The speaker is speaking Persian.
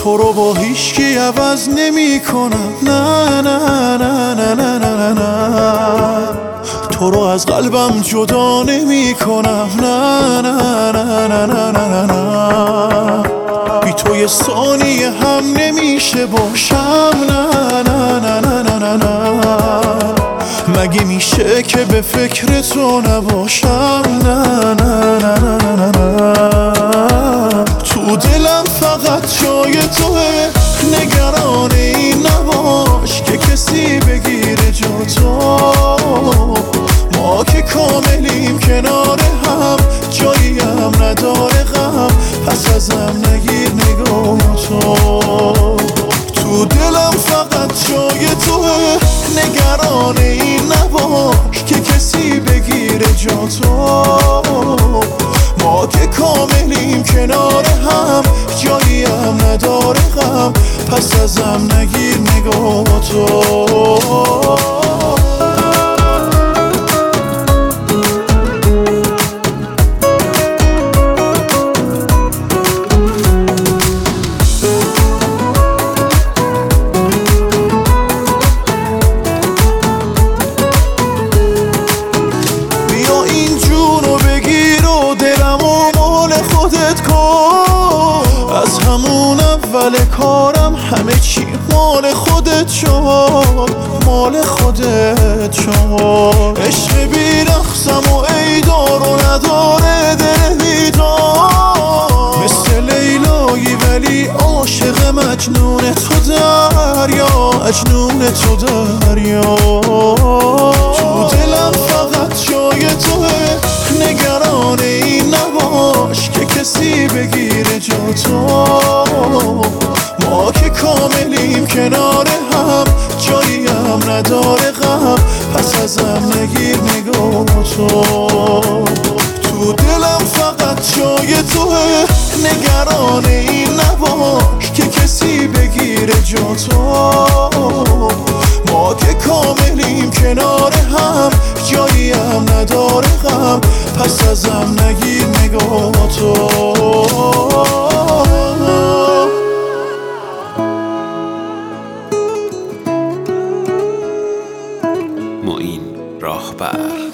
تو رو با هیچکی عوض نمی کنم، نه نه نه نه نه نه نه. تو رو از قلبم جدا نمی کنم، نه نه نه نه نه نه نه. بی تو یه ثانیه هم نمیشه باشم، نه نه نه نه نه نه نه. مگه میشه که به فکر تو نباشم، نه نه نه نه نه نه. تو دلم فقط جای توه، نگران این نباش که کسی بگیره جا تو. ما که کاملیم کنار هم، جایی هم نداره غم، پس ازم نگیر نگاه تو. تو دلم فقط جای توه، نگران این نباش که کسی بگیره جا تو. ما که کاملیم کنار هم، جایی هم نداره غم، پس ازم نگیر نگاه تو. از همون اول کارم همه چی مال خودت شد، مال خودت شد. عشق بی رقصم و ایدار و نداره دل بیدار، مثل لیلایی ولی عاشق مجنون تو دریا، مجنون تو دریا. تو دلم فقط جای توه، نگران این نباش که کسی بگیره جا تو. ما که کاملیم کنار هم، جایی هم نداره غم، پس ازم نگیر نگاه تو. تو دلم فقط جای توه، نگران این نباش که کسی بگیره جا تو. ما که کاملیم کنار هم، جایی هم نداره غم، پس ازم نگیر نگاه تو. معین راهبر.